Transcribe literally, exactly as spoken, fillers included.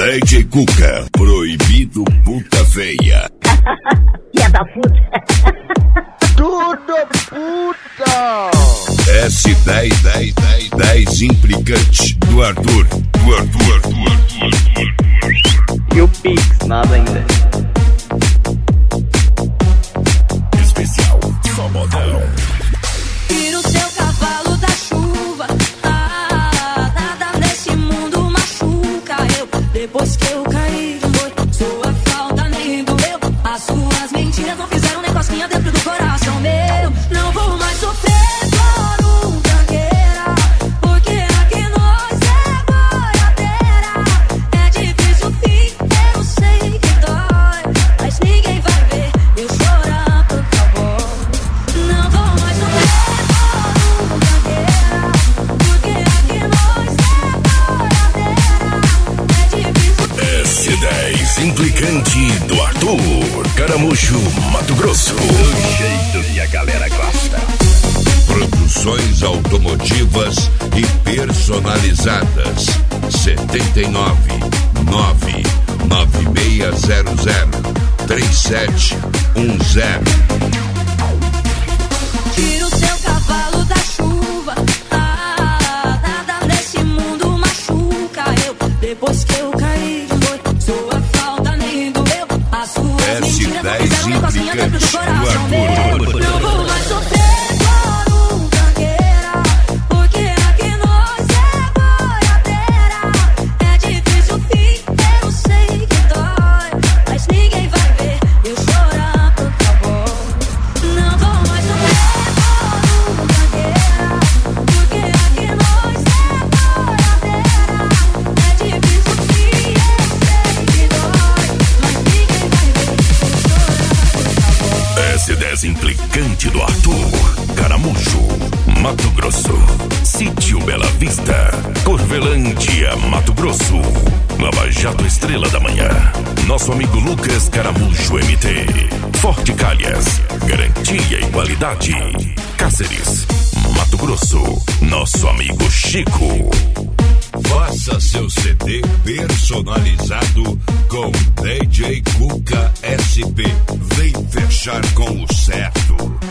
D J Cuca, proibido puta feia. Filha da puta. Tudo puta. S dez, dez, dez, dez implicantes do Arthur. Do Arthur, Arthur, Arthur, Arthur. E o Pix, nada ainda. Especial Sabadão. Tira o seu cavalo da chuva. Ah, nada nesse mundo machuca eu. Depois que eu caí, foi sua falta nem doeu. As suas mentiras não fizeram nem cosquinha dentro do coração meu. Não vou mais sofrer por um tranqueira, porque aqui nós é boiadeira. É difícil o fim, eu sei que dói, mas ninguém vai ver eu chorar por favor. Não vou mais sofrer por um tranqueira, porque aqui nós é boiadeira. É difícil. S dez implicante do Arthur. Caramujo, Mato Grosso. Do jeito que a galera gosta. Produções automotivas e personalizadas. setenta e nove, nove nove seis zero zero, três sete um zero. Tira o seu cavalo da chuva. Ah, nada nesse mundo machuca eu. Depois que eu caí, foi sua falta nem doeu. As suas mentiras não fizeram nem cosquinha dentro do coração meu. Não vou mais sofrer por um tranqueira, porque aqui nós é boiadeira. É difícil o fim, eu sei que dói, mas ninguém vai ver eu chorar por favor. Não vou mais sofrer por um tranqueira, porque aqui nós é boiadeira. É difícil o fim, eu sei que dói, mas ninguém vai ver eu chorar por favor. S dez implicante do Arthur. Caramujo, Mato Grosso. Sítio Bela Vista, Corvelândia, Mato Grosso. Lava Jato Estrela da Manhã. Nosso amigo Lucas Caramujo M T. Forte Calhas, garantia e qualidade. Cáceres, Mato Grosso. Nosso amigo Chico. Faça seu C D personalizado com D J Cuca S P. Vem fechar com o certo.